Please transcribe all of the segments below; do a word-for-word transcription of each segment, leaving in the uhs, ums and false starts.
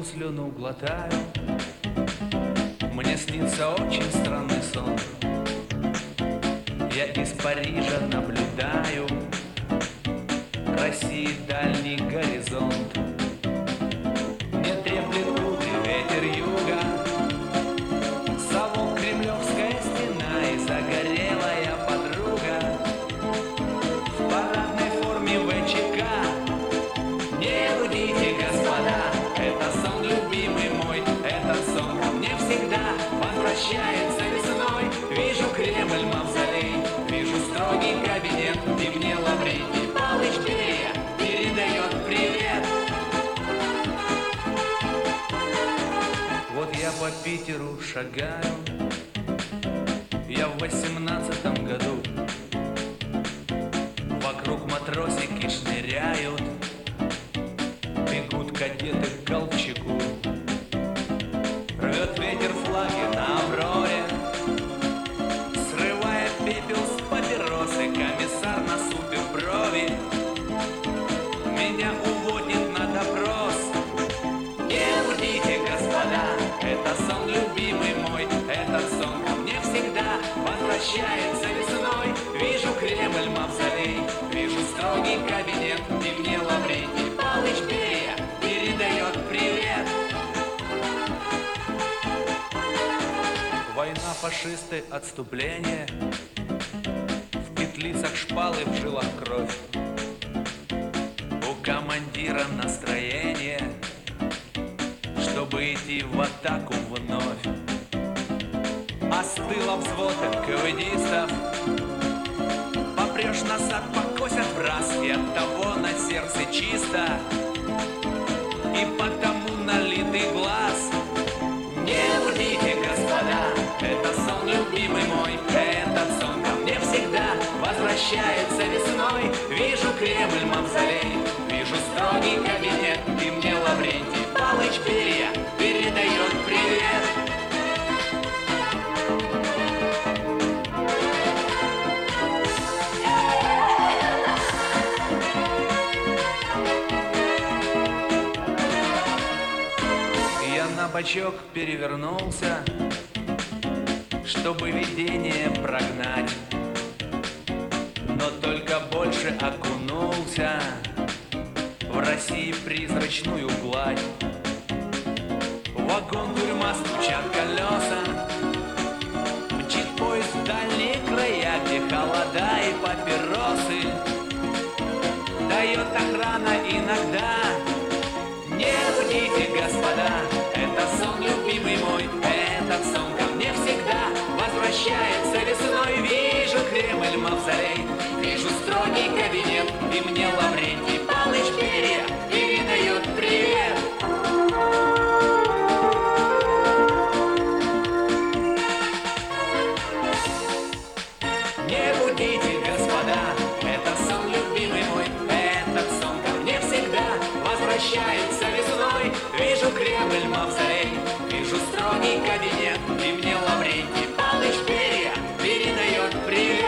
слюну глотаю. Мне снится очень странный сон. Я из Парижа наблюдаю к России дальний горизонт. Мне треплет груди ветер юга, совок кремлевская стена и загорелая подруга в парадной форме ВЧК. Не будите, господа, это сон, любимый мой, этот сон ко мне всегда возвращается весной. Вижу Кремль, мавзолей, вижу строгий кабинет, и мне Лаврентий Палыч Берия передает привет. Вот я по Питеру шагаю, я в восемнадцатом году. Вокруг матросики шныряют, бегут кадеты к Колчаку. Рвет ветер флаги на Авроре, срывая пепел с папиросы, комиссар насупив брови меня уводит на допрос. Не будите, господа, это сон, любимый мой, этот сон ко мне всегда возвращается весной. Вижу Кремль, мавзолей, вижу строгий кабинет, и мне Лаврентий Палыч Берия передает привет. Война, фашисты, отступление, в петлицах шпалы, в жилах кровь. У командира настроение, чтобы идти в атаку вновь. Остыло взвод КВДистов, попрешь назад, покосят в раз, и от того на сердце чисто, и потому налитый глаз. Не будите, господа, это сон, любимый мой, этот сон ко мне всегда возвращается весной. Вижу Кремль, мавзолей, вижу строгий кабинет, и мне Лаврентий Палыч Берия передает привет. Я на бочок перевернулся, чтобы видение прогнать, но только больше окунулся в России призрачную гладь. Вагон, тюрьма, стучат колеса, мчит поезд в дальние края, где холода и папиросы дает охрана иногда. Не будите, господа, это сон, любимый мой, этот сон ко мне всегда возвращается весной. Вижу Кремль, мавзолей, вижу строгий кабинет, и мне Лаврентий Палыч Берия передает привет. Не будите, господа, это сон, любимый мой, этот сон ко мне всегда возвращается весной. Вижу Кремль, мавзолей, вижу строгий кабинет, и мне Лаврентий Палыч Берия передает привет.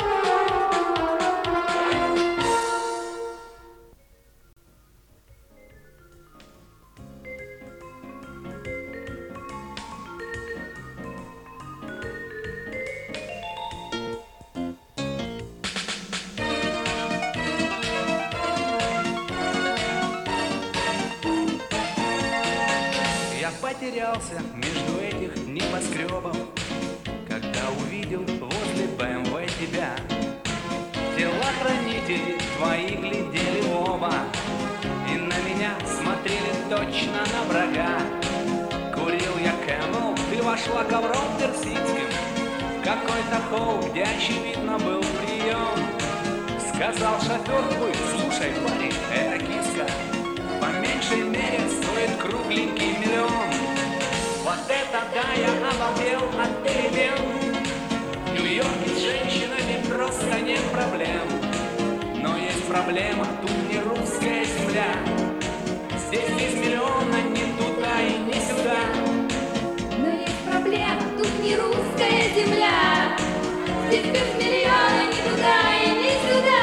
Потерялся между этих небоскребов, когда увидел возле БМВ тебя. Телохранители твои глядели в оба и на меня смотрели точно на врага. Курил я Кэмл, ты вошла ковром персидским в какой-то холл, где очевидно был прием. Сказал шофер твой: слушай, парень, это киска, по меньшей мере стоит кругленький миллион. Вот это да, я обалдел от перемен. В Нью-Йорке с женщинами просто нет проблем. Но есть проблема, тут не русская земля. Здесь без миллиона ни туда и ни сюда. Но есть проблема, тут не русская земля. Здесь без миллиона ни туда и ни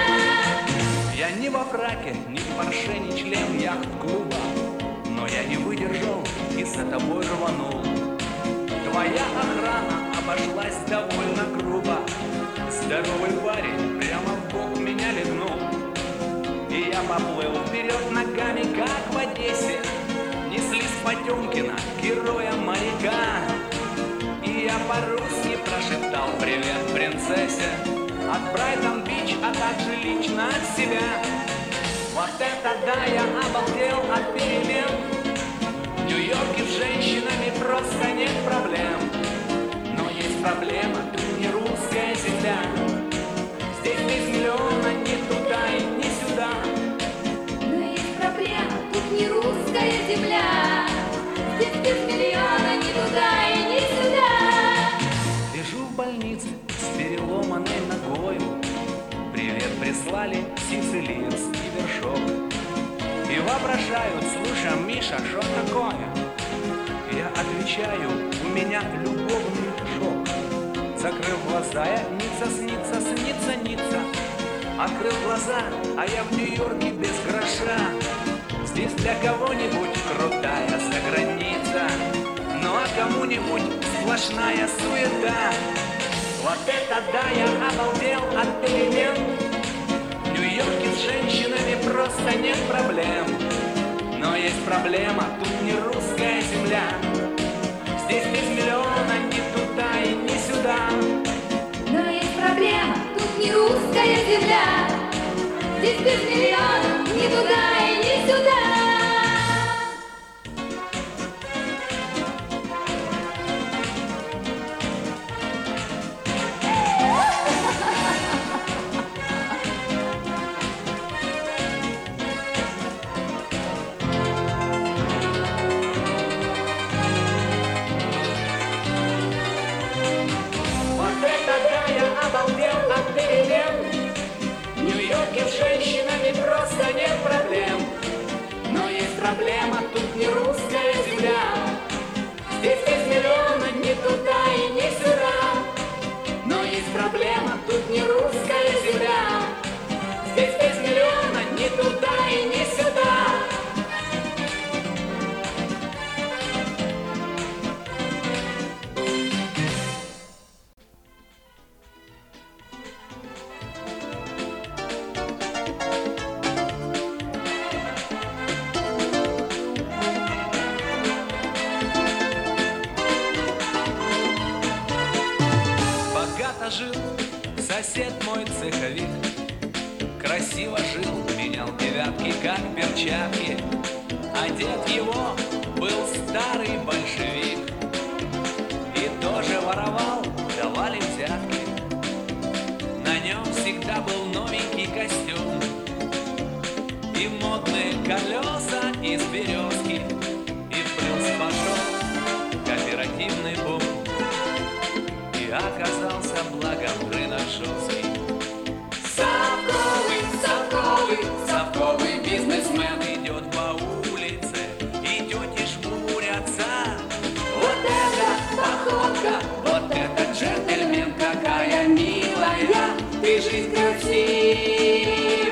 сюда. Я не во фраке, ни в Порше, ни член яхт-клуба, но я не выйду выдержал и за тобой рванул. Твоя охрана обошлась довольно грубо. Здоровый парень прямо в бок меня легнул. И я поплыл вперед ногами, как в Одессе. Несли с Потемкина героя моряка. И я по-русски прошептал привет принцессе от Брайтон-Бич, а также лично от себя. Вот это да, я обалдел от перемен. В Нью-Йорке с женщинами просто нет проблем. Но есть проблема, тут не русская земля. Здесь без миллиона ни туда и ни сюда. Но есть проблема, тут не русская земля. Здесь без миллиона ни туда и ни сюда. Лежу в больнице с переломанной ногою. Привет прислали сицилиец и вершок. И вопрошают: слушай, Миша, что такое? Я отвечаю: у меня любовный шок. Закрыл глаза, я ницца, снится, снится, ницца. Открыл глаза, а я в Нью-Йорке без гроша. Здесь для кого-нибудь крутая заграница, ну а кому-нибудь сплошная суета. Вот это да, я обалдел от перемен. В Нью-Йорке с женщинами просто нет проблем. Но есть проблема, тут не русская земля. Здесь без миллиона ни туда и ни сюда. Но есть проблема, тут не русская земля. Здесь без миллиона ни туда и ни сюда. Обалдел от перемен. В Нью-Йорке с женщинами просто нет проблем. Но есть проблема, тут не русская земля. Здесь без миллиона ни туда и ни сюда. Но есть проблема, тут не русская земля. Здесь без миллиона ни туда и ни сюда. Жил сосед мой цеховик, красиво жил, менял девятки как перчатки. А дед его был старый большевик и тоже воровал, давали взятки. На нем всегда был новенький костюм и модные колеса из березки. И в плюс пошел кооперативный бум. И оказался благом рынок жесткий. Совковый, совковый, совковый бизнесмен идет по улице, и тети жмурятся. Вот это походка, вот это джентльмен, какая милая, ты жизнь красивая.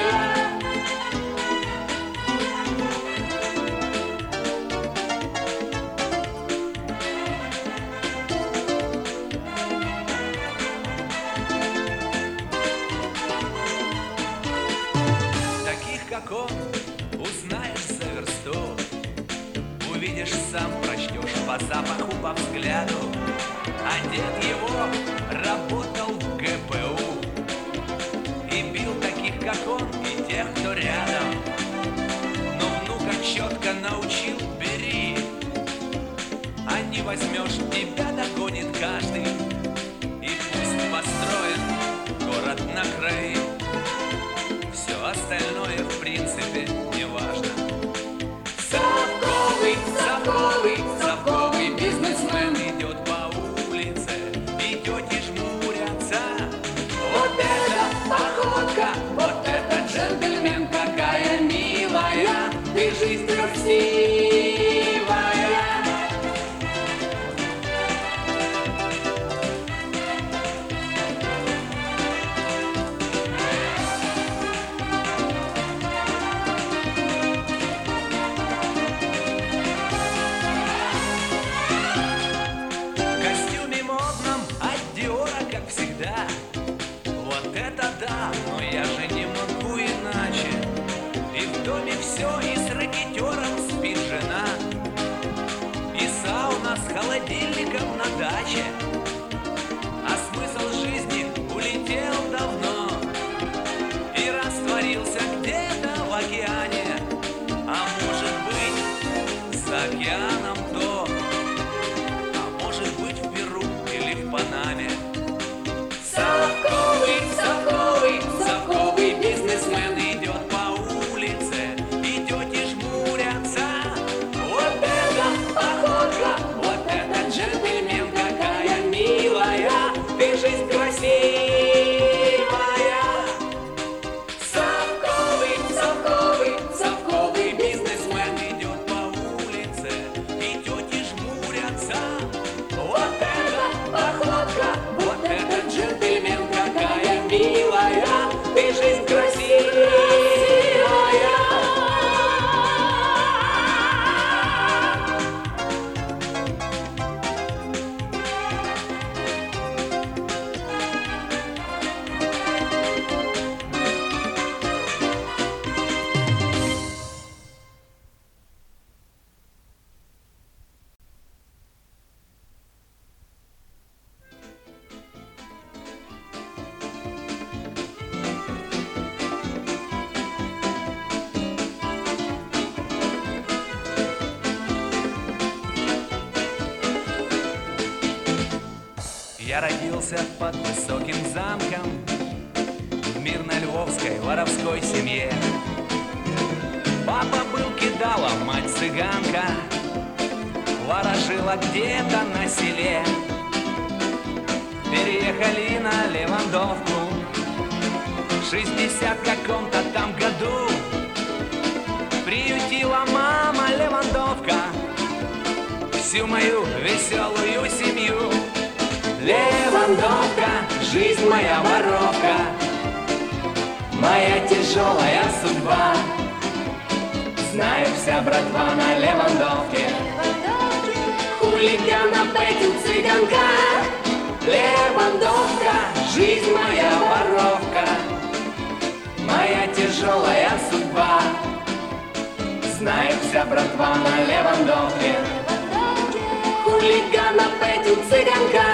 Как он, узнаешь за версту, увидишь сам, прочтешь по запаху, по взгляду. А дед его работал в гэ пэ у и бил таких, как он, и тех, кто рядом. Но внука четко научил: бери, а не возьмешь, тебя догонит каждый. И пусть построит город на краю. Все остальное в принципе не важно. Совковый, совковый, совковый бизнесмен идет по улице, и тети жмурятся. Вот это походка, вот это джентльмен, какая милая, ты жизнь красивая. это да, но я же не могу иначе. И в доме все, и с ракетером спит жена, и сауна с холодильником на даче. А смысл жизни улетел давно и растворился где-то в океане. А может быть, за океаном то, а может быть, в Перу или в Панаме. Совковый, совковый, совковый бизнесмен идет по улице, и тети жмурятся. Вот это походка, вот это джентльмен, какая милая, ты жизнь красивая. Совковый, совковый, совковый бизнесмен идет по улице, и тети жмурятся. Вот это походка, вот это джентльмен, какая милая, ты жизнь красивая. Я родился под высоким замком в мирно-львовской воровской семье. Папа был кидалом, мать цыганка, ворожила где-то на селе. Переехали на Левандовку в шестьдесят каком-то там году. Приютила мама Левандовка всю мою веселую семью. Левандовка, жизнь моя воровка, моя тяжелая судьба. Знает вся братва на Левандовке, хулигана Петю цыганка. Левандовка, жизнь моя воровка, моя тяжелая судьба. Знает вся братва на Левандовке, хулигана Петю цыганка.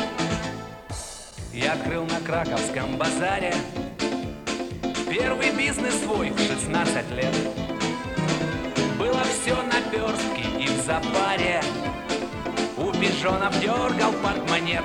Я открыл на Краковском базаре первый бизнес свой в шестнадцать лет. Было все наперстки и в запаре, у пижонов дергал портмонет.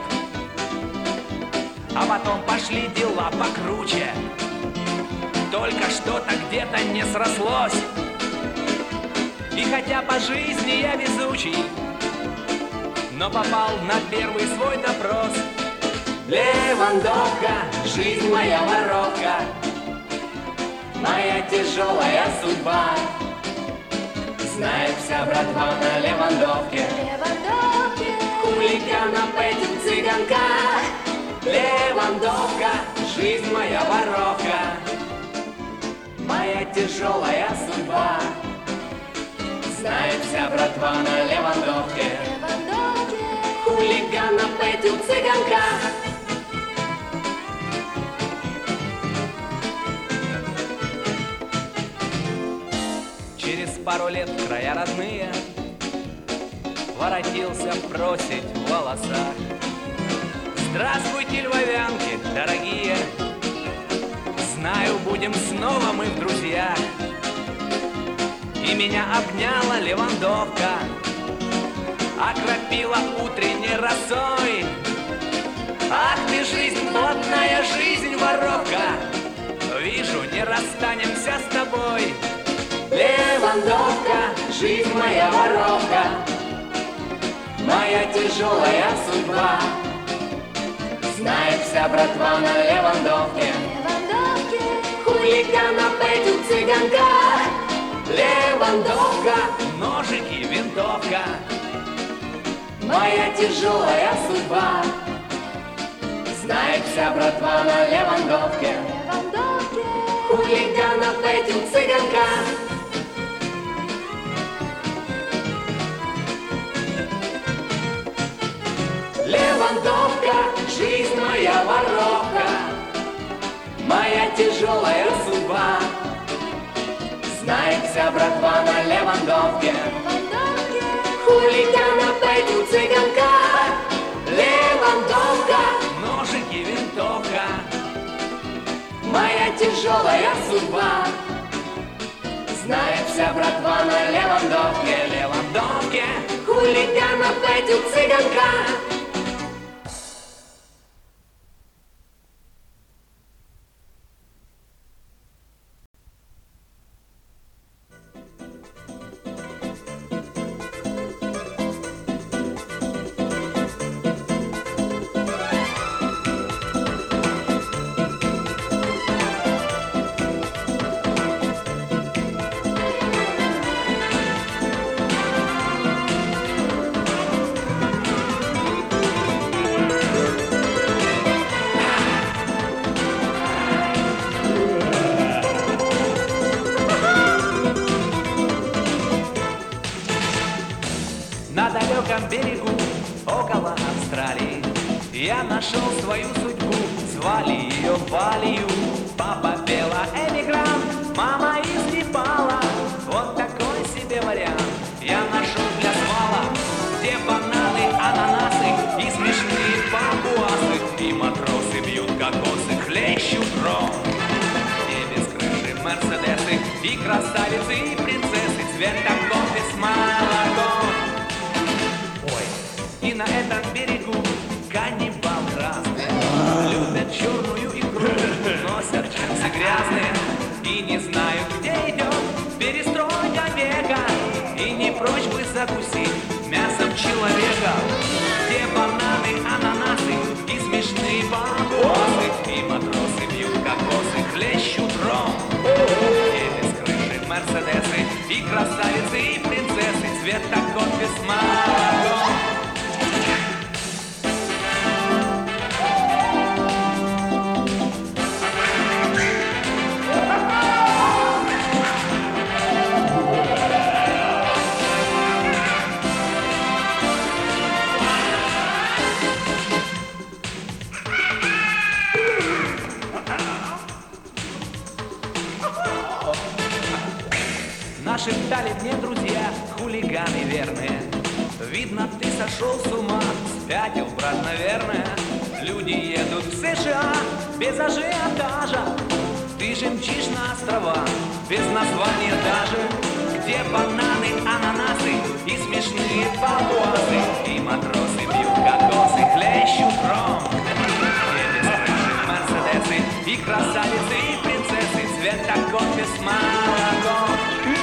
А потом пошли дела покруче, только что-то где-то не срослось. И хотя по жизни я везучий, но попал на первый свой допрос. Левандовка, жизнь моя воровка, моя тяжелая судьба. Знает вся братва на Левандовке, хулигана Петю цыганка. Левандовка, жизнь моя воровка, моя тяжелая судьба. Знает вся братва на Левандовке, хулигана Петю цыганка. Через пару лет в края родные воротился просить в волосах. Здравствуйте, львовянки, дорогие, знаю, будем снова мы в друзьях. И меня обняла Левандовка, окропила утренней росой. Ах ты, жизнь, плотная жизнь, воровка, вижу, не расстанемся с тобой. Левандовка, жизнь моя воровка, моя тяжелая судьба. Знает вся братва на Левандовке, хулигана Петю цыганка. Левандовка, ножики, винтовка, моя тяжелая судьба. Знает вся братва на Левандовке, хулигана Петю цыганка. Левандовка, жизнь моя воровка, тяжелая судьба. Знает вся братва на Левандовке, хулигана пойдет цыганка. Левандовка, ножик и винтовка, моя тяжелая судьба. Знает вся братва на Левандовке, Левандовке, хулигана пойдет цыганка. На далеком берегу, около Австралии, я нашел свою судьбу, звали ее Валию. Папа велоэмигрант, мама из Непала. Вот такой себе вариант я нашел для свала, где бананы, ананасы и смешные папуасы, и матросы бьют кокосы, хлещут ром. Где без крыши мерседесы и красавицы, и принцессы, цвет кофе с молоком. И на этом берегу каннибалы разные, любят черную икру, носят джинсы грязные и не знают, где идет перестройка века, и не прочь бы закусить мясом человека. Где бананы, ананасы и смешные папуасы, и матросы бьют кокосы, хлещут ром. Где без крыши мерседесы и красавицы, и принцессы, цвета кофе с молоком. Нашептали мне друзья, хулиганы верные. Видно, ты сошел с ума, спятил, брат, наверное. Люди едут в США без ажиотажа. Ты же мчишь на острова, без названия даже. Где бананы, ананасы и смешные папуасы, и матросы бьют кокосы, хлещут ром. Где без крыши мерседесы и красавицы, и принцессы, цвета кофе с молоком.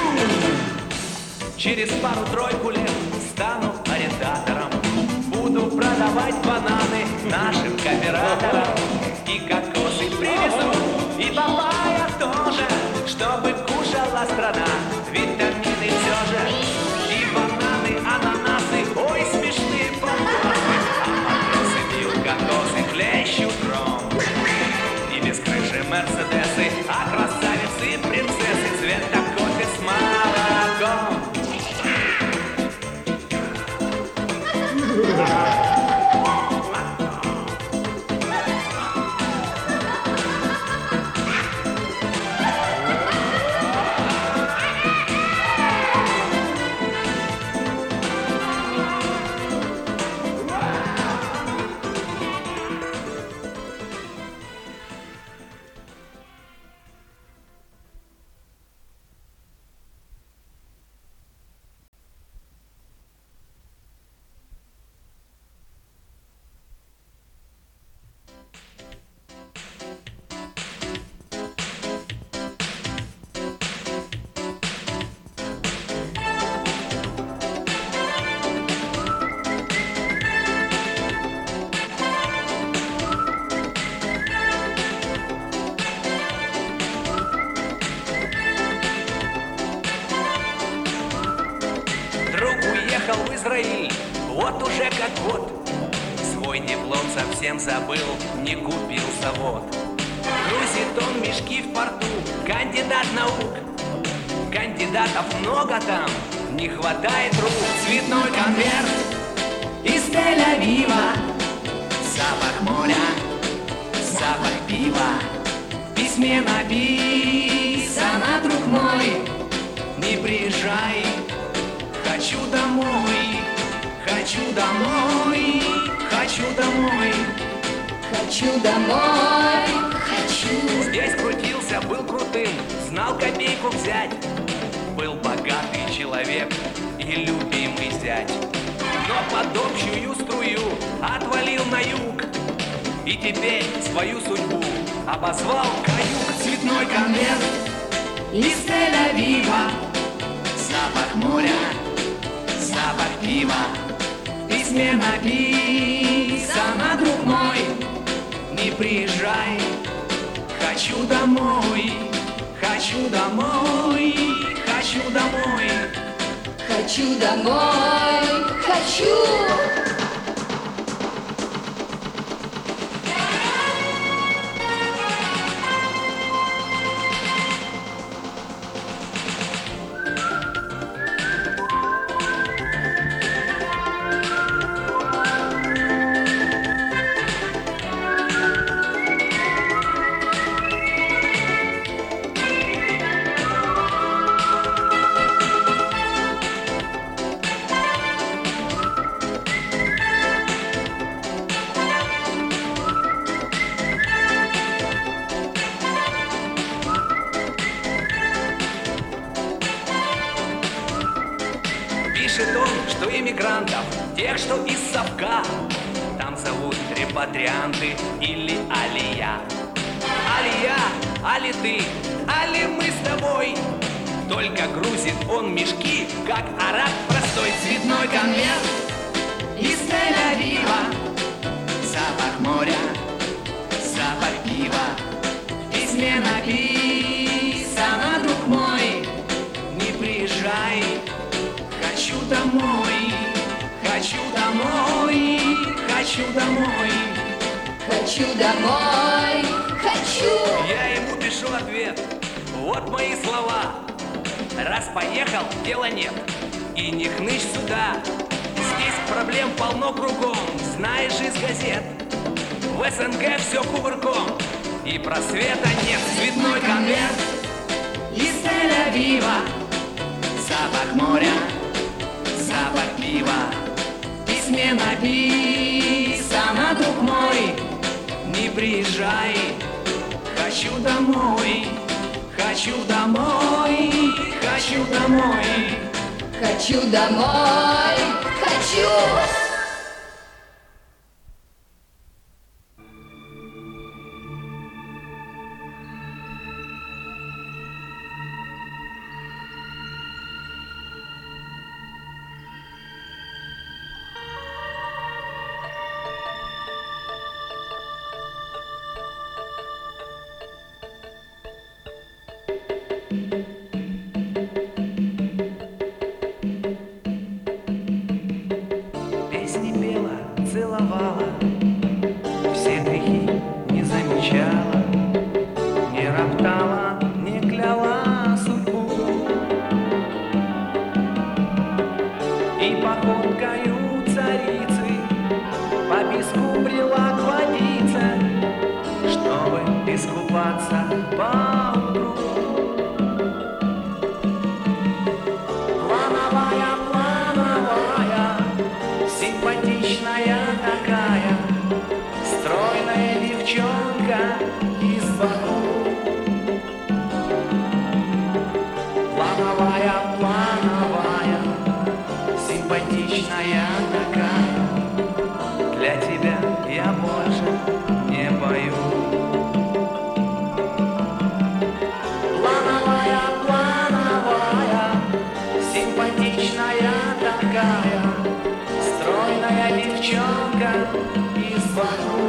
Через пару-тройку лет стану арендатором, буду продавать бананы нашим кооператорам. И кокосы привезу, и папайя тоже, чтобы кушала страна витамины все же. И бананы, ананасы, ой, смешные папуасы, а матросы бьют кокосы, хлещут ром. И без крыши мерседесы, а красавицы и принцессы, цвета кофе с молоком. В Израиль, вот уже как год. Свой диплом совсем забыл, не купил завод. Грузит он мешки в порту, кандидат наук. Кандидатов много там, не хватает рук. Цветной конверт из Тель-Авива, запах моря, запах пива, письме написано, друг мой, не приезжай. Хочу домой, хочу домой, хочу домой, хочу домой, хочу. Здесь крутился, был крутым, знал копейку взять. Был богатый человек и любимый зять. Но под общую струю отвалил на юг. И теперь свою судьбу обозвал каюк. Цветной конверт из Тель-Авива, запах моря, запах пива. В письме написано, друг мой, не приезжай. Хочу домой, хочу домой, хочу домой, хочу домой, хочу. Пишет он, что иммигрантов, тех, что из совка, там зовут репатрианты или алия. Алия, али ты, али мы с тобой. Только грузит он мешки, как араб простой. Цветной конверт из Тель-Авива, запах моря, запах пива. В письме написано, друг мой, не приезжай. Хочу домой, хочу домой, хочу домой, хочу домой, хочу. Я ему пишу ответ, вот мои слова. Раз поехал, дела нет, и не хнычь сюда. Здесь проблем полно кругом, знаешь из газет. В СНГ все кувырком, и просвета нет. Цветной конверт из Тель-Авива, запах моря, запах пива. В письме написано, друг мой, не приезжай. Хочу домой, хочу домой, хочу домой, хочу домой, хочу. Целовала, все грехи не замечала, не роптала, не кляла судьбу. И походкою царицы по песку брела к водице, чтобы искупаться поутру. Плановая, плановая, симпатичная такая, стройная девчонка из Баку. Плановая, плановая, симпатичная такая, для тебя я больше не пою. Плановая, плановая, симпатичная такая, стройная девчонка из Баку.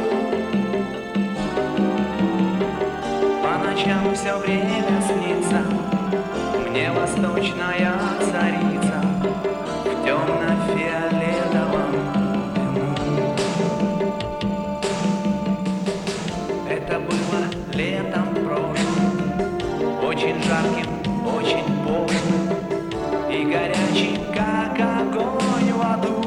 По ночам все время снится мне восточная царица в темно-фиолетовом дыму. Это было летом прошлым, очень жарким, очень пошлым и горячим, как огонь в аду.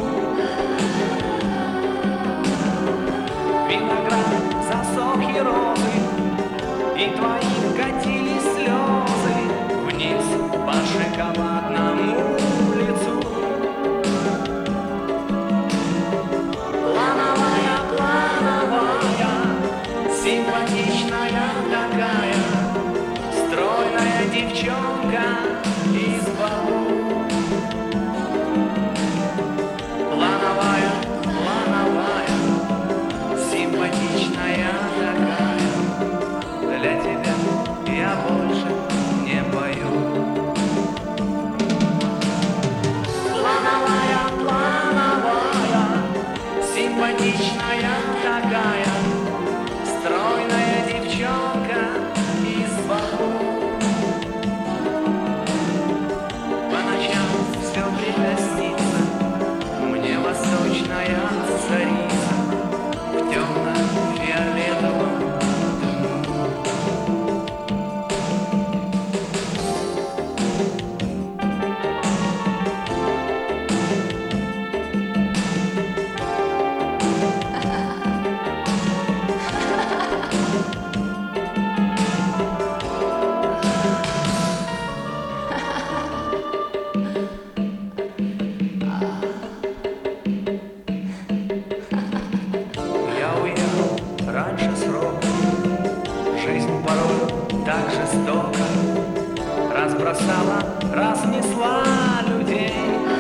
Виноград, засохли розы, и дней твоих катили слезы вниз по шоколадному лицу. Плановая, плановая, симпатичная такая, стройная девчонка из Баку. Плановая, плановая, симпатичная такая, для тебя я больше не пою. Плановая, плановая, симпатичная такая, стройная девчонка из Баку. По ночам все время снится мне восточная царица в темно-фиолетовом дыму. Я уехал раньше срока, жизнь порой так жестоко разбросала, разнесла людей.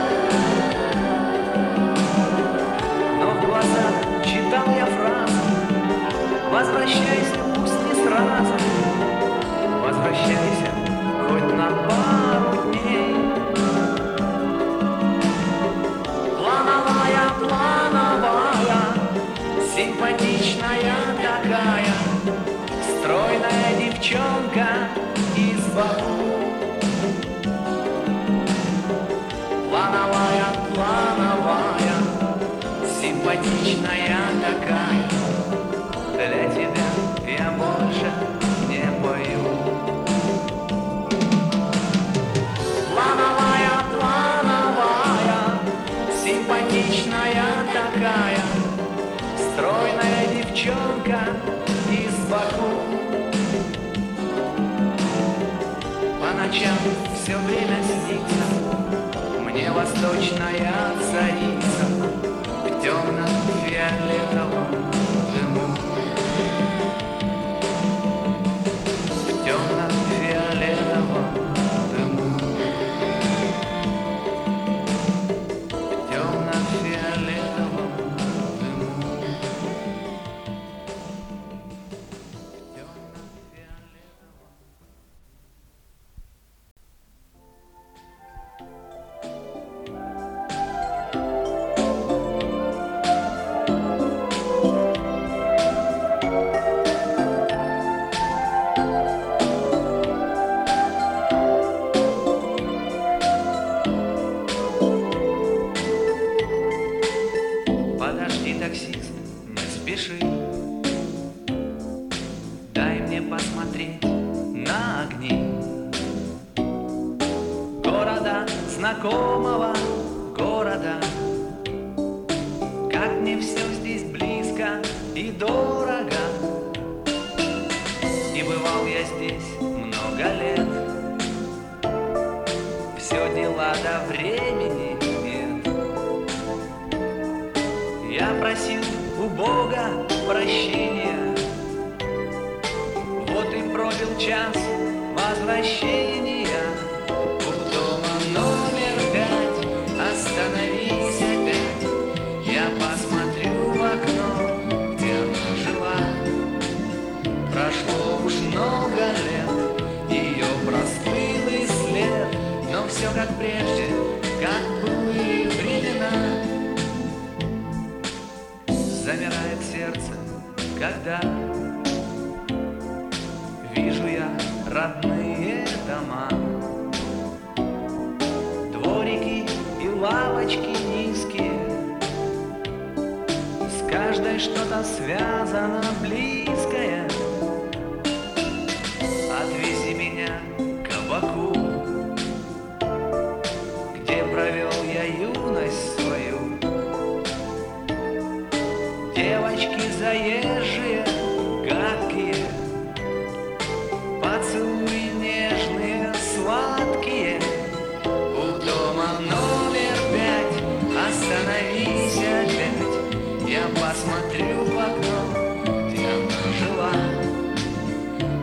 Но в глазах читал я фразу: возвращайся, пусть не сразу, возвращайся хоть на пару дней. Плановая, плановая, симпатичная такая, стройная девчонка из Баку. Плановая, плановая, симпатичная такая, для тебя я больше не пою. Плановая, плановая, симпатичная такая, стройная девчонка из Баку. По ночам все время снится мне восточная царица в темно-фиолетовом дыму. В темно-фиолетовом дыму. В темно-фиолетовом дыму. Подожди, таксист, не спеши, дай мне посмотреть на огни города, знакомого города. Как мне все здесь близко и дорого. И бывал я здесь много лет, все дела до времени нет. Я просил у Бога прощения, вот и пробил час возвращения. У дома номер пять, остановись опять, я посмотрю в окно, где она жила. Прошло уж много лет, ее простылый след, но все как прежде, как былые времена. Замирает сердце, когда вижу я родные дома, дворики и лавочки низкие, с каждой что-то связано близкое. Отвези меня к кабаку, где провел я юность свою. Девочки заезжие, гадкие,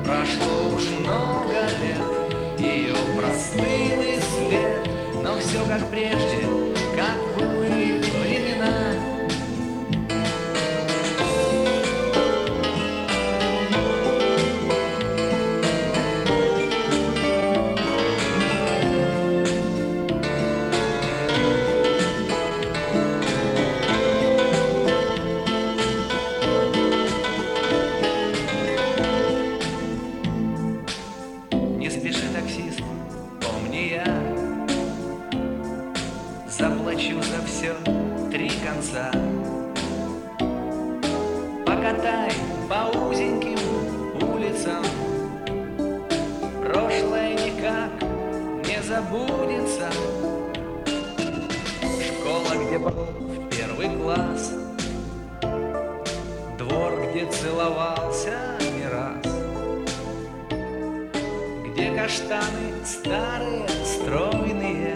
Прошло уж много лет, ее простылый след, но все как прежде, как былые времена. Не спеши, таксист, помни, я заплачу за все три конца. Покатай по узеньким улицам, прошлое никак не забудется. Школа, где был в первый класс, двор, где целовался не раз, где каштаны старые, стройные,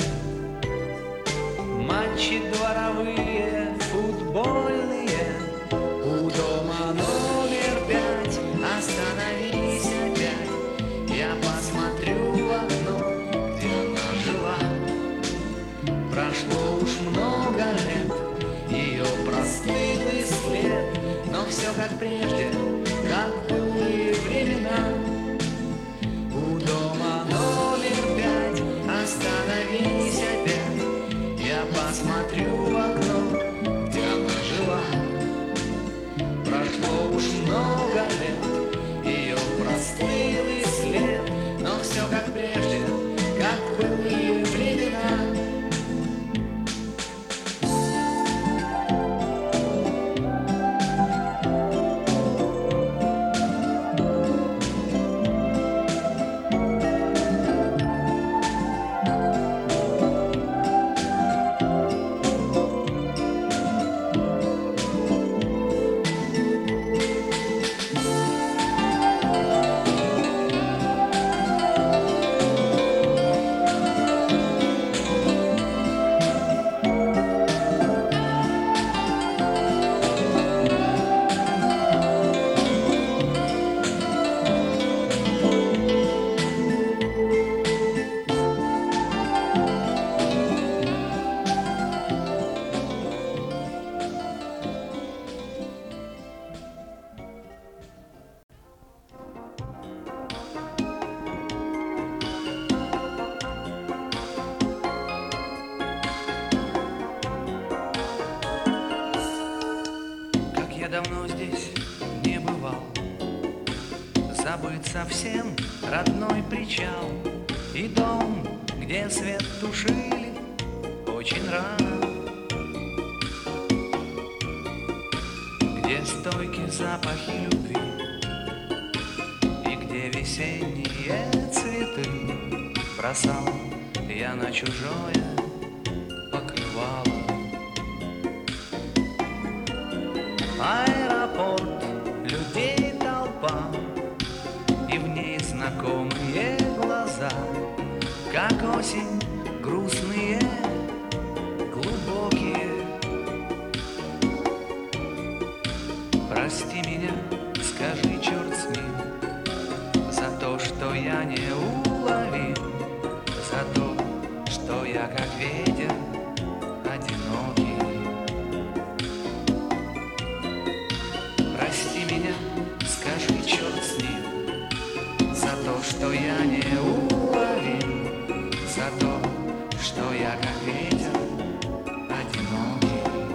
матчи дворовые, футбольные. У дома номер пять остановись опять, я посмотрю в окно, где она жила. Прошло уж много лет, ее простылый след, но все как прежде, как былые времена. У дома номер пять остановись опять, я посмотрю в окно, где она жила. Прошло уж много лет, ее простылый след, но все как прежде, как былые времена. Давно здесь не бывал, забыт совсем родной причал и дом, где свет тушили очень рано, где стойкие запахи любви и где весенние цветы бросал я на чужое покрывало. Аэропорт, людей толпа, и в ней знакомые глаза, как осень, грустные, глубокие. Прости меня, скажи, черт с ним, за то, что я не уловил, за то, что я как ветер одинокий. Прости меня, скажи, черт с ним, за то, что я не уловил, за то, что я как ветер одинокий.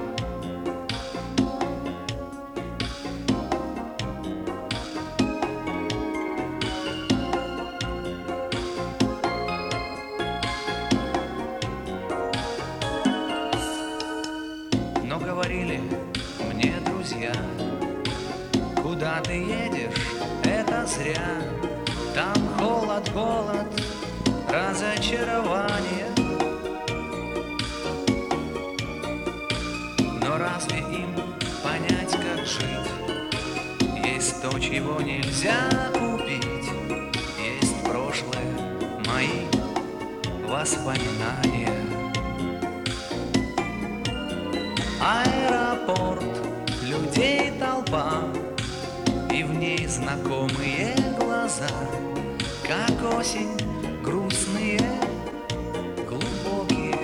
Но говорили мне друзья, куда ты едешь, это зря. Там холод, голод, разочарование. Но разве им понять, как жить? Есть то, чего нельзя купить. Есть прошлое, мои воспоминания. Аэропорт, людей толпа, и в ней знакомые глаза, осень, грустные, глубокие.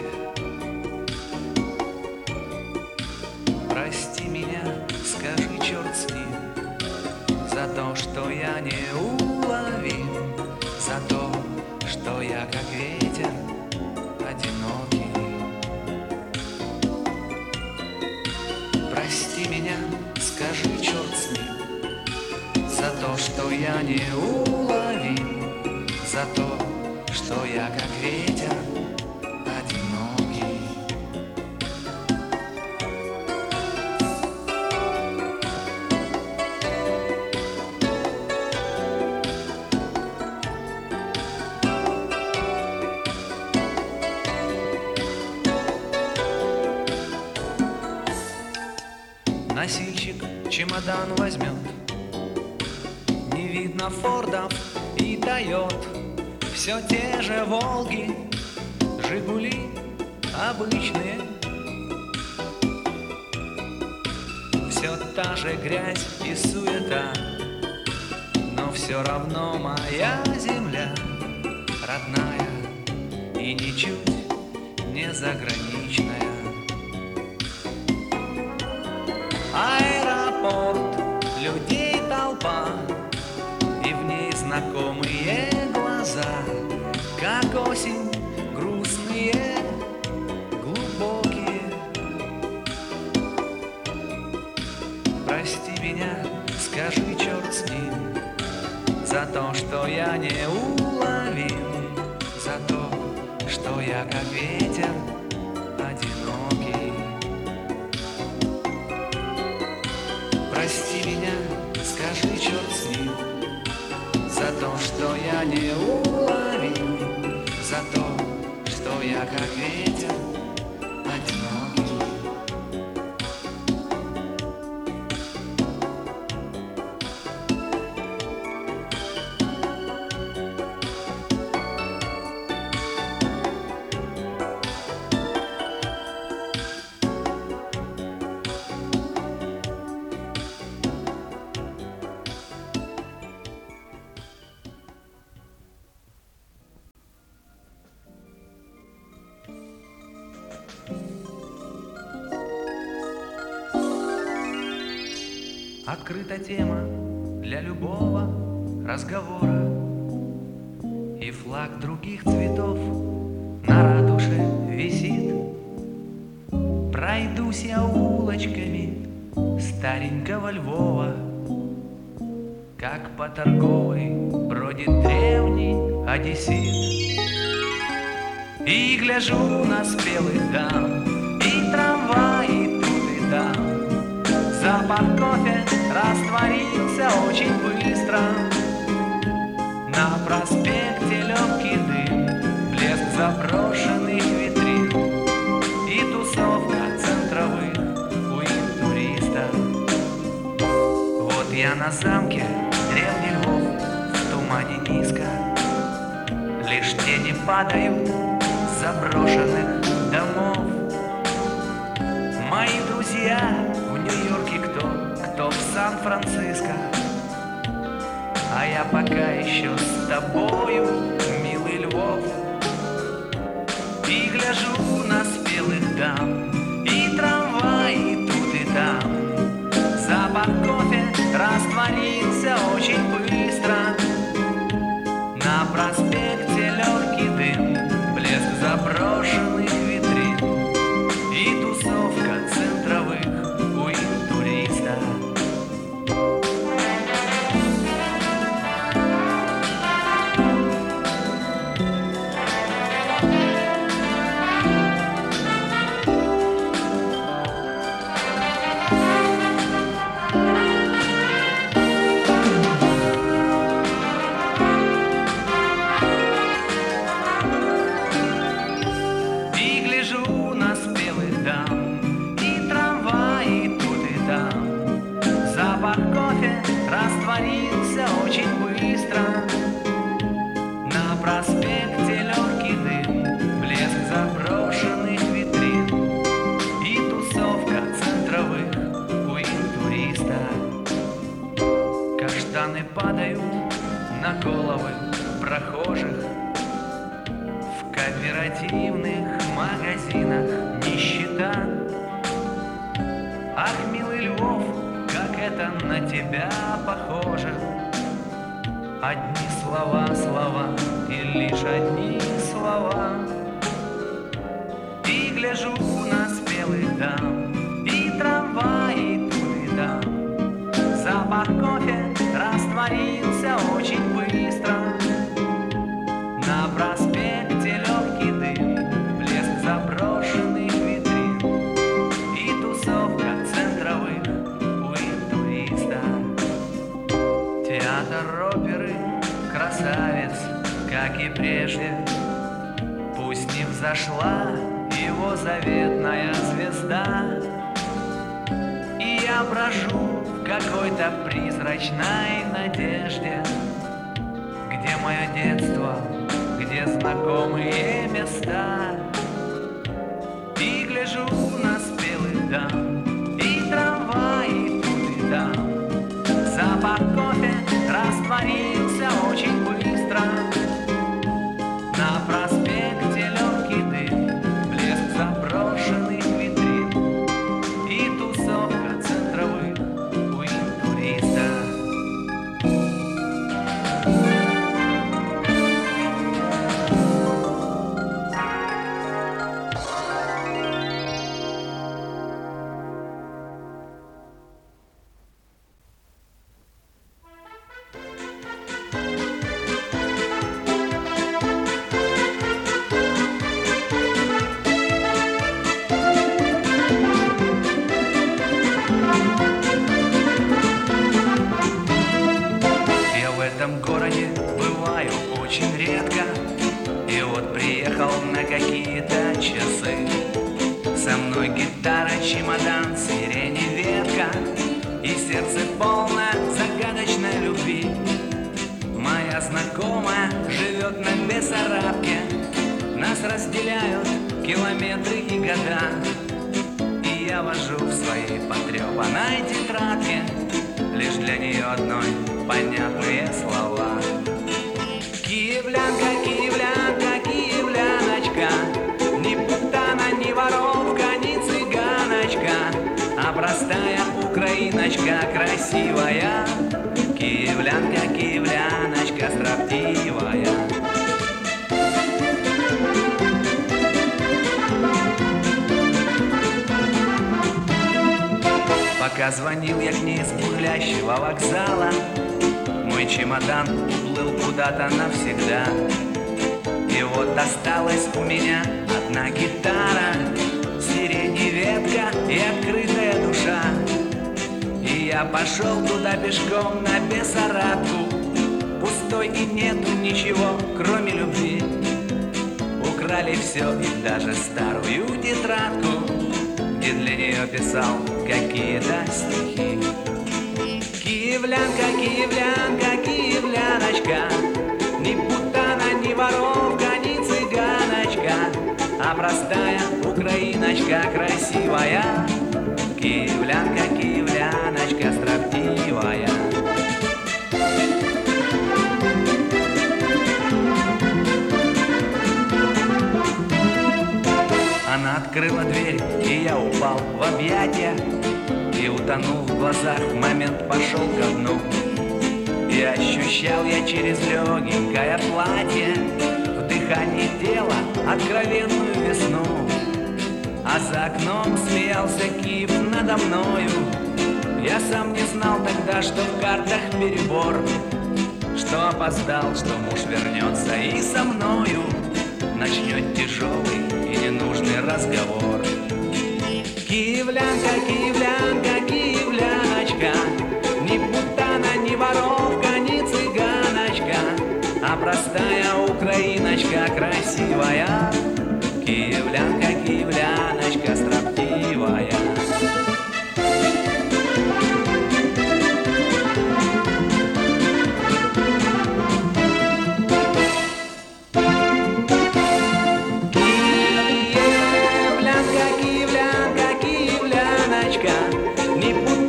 Прости меня, скажи, черт с ним, за то, что я не уловим, за то, что я как ветер одинокий. Прости меня, скажи, черт с ним, за то, что я не уловим, за то, что я как ветер одинокий. Носильщик чемодан возьмет, не видно Фордов и Тойот, все те же Волги, Жигули обычные. Все та же грязь и суета, но все равно моя земля родная и ничуть не заграничная. Аэропорт, людей толпа, и в ней знакомые глаза, как осень, грустные, глубокие. Прости меня, скажи, черт с ним, за то, что я не уловим, за то, что я как ветер одинокий. Прости меня, скажи, черт с ним, за то, что я не уловим, за то, что я как ветер одинокий. Открыта тема для любого разговора, и флаг других цветов на ратуше висит. Пройдусь я улочками старенького Львова, как по торговой бродит древний одессит. И гляжу на спелых дам, и трамваи тут и там. Запах кофе растворился очень быстро. На проспекте легкий дым, блеск заброшенных витрин и тусовка центровых уин-туристов. Вот я на замке, древний Львов, в тумане низко. Лишь тени падают с заброшенных домов. Мои друзья в Нью-Йорке кто, кто в Сан-Франциско, а я пока еще с тобою, милый Львов. И гляжу на спелых дам, и трамваи тут и там. Запах кофе растворился очень быстро. На проспекте легкий дым, блеск заброшенных витрин и тусовка центровых уин-туристов. Растворился очень быстро. На проспекте легкий дым, блеск заброшенных витрин и тусовка центровых уин-туристов. Каштаны падают на головы прохожих в кооперативных магазинах нищета. Ах, милый Львов, как это на тебя похоже. Одни слова, слова и лишь одни слова. И гляжу на спелых дам, и трамваи тут и там. Запах кофе растворился очень быстро. На проспекте легкий дым, блеск заброшенных витрин и тусовка центровых у интуриста. Театр оперы красавец, как и прежде. Пусть не взошла его заветная звезда, и я брожу в какой-то призрачной надежде, где мое детство, где знакомые места. И гляжу на спелых дам, и трамваи тут и там. Запах кофе растворился очень быстро. На проспекте легкий дым, блеск заброшенных витрин и тусовка центровых у интуриста. В этом городе бываю очень редко, и вот приехал на какие-то часы. Со мной гитара, чемодан, сирень и ветка, и сердце полно загадочной любви. Моя знакомая живет на Бессарабке, нас разделяют километры и года. И я вожу в своей потрепанной тетрадке лишь для нее одной понятные слова. Киевлянка, киевлянка, киевляночка, ни путана, ни воровка, ни цыганочка, а простая украиночка красивая. Киевлянка, киевляночка, строптивая. Пока звонил я к ней с бурлящего вокзала, мой чемодан уплыл куда-то навсегда. И вот осталась у меня одна гитара, сирень и ветка и открытая душа. И я пошел туда пешком на Бессарабку, пустой и нету ничего, кроме любви. Украли все и даже старую тетрадку, где для нее писал какие-то стихи. Киевлянка, киевлянка, киевляночка, ни путана, ни воровка, ни цыганочка, а простая украиночка красивая. Киевлянка, киевляночка, строптивая. Она открыла дверь, и я упал в объятия и утонул в глазах, в момент пошел ко дну. И ощущал я через легенькое платье в дыхании тела откровенную весну. А за окном смеялся Киев надо мною. Я сам не знал тогда, что в картах перебор, что опоздал, что муж вернется и со мною начнет тяжелый и ненужный разговор. Киевлянка, киевлянка, киевляночка, ни путана, ни воровка, ни цыганочка, а простая украиночка красивая. Киевлянка, киевляночка, строптивая.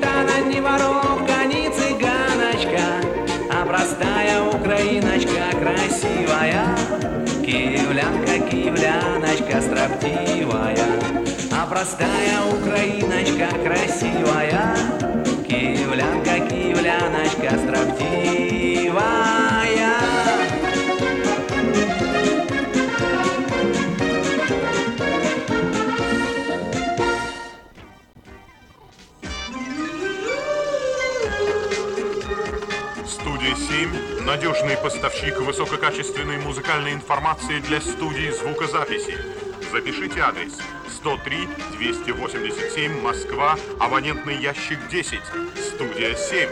Простая украиночка. красивая, киевлянка, киевляночка строптивая, а простая украиночка красивая, киевлянка, киевляночка строптивая. Студия семь – надежный поставщик высококачественной музыкальной информации для студии звукозаписи. Запишите адрес: сто три двести восемьдесят семь, Москва, абонентный ящик десять. Студия семь.